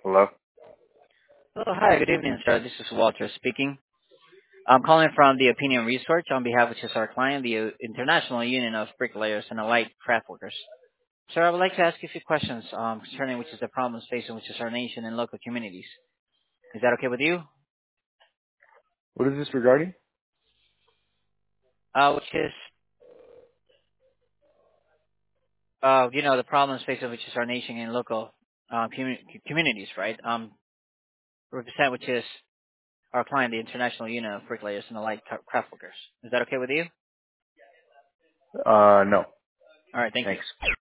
Hello? Oh, hi, good evening, sir. This is Walter speaking. I'm calling from the Opinion Research on behalf of just our client, the International Union of Bricklayers and Allied Craft Workers. Sir, I would like to ask you a few questions concerning which is the problems facing which is our nation and local communities. Is that okay with you? What is this regarding? Which is, the problems facing which is our nation and local communities, right? Represent which is our client, the International Union of Bricklayers and Allied Craft Workers. Is that okay with you? No. All right, thank you. Thanks.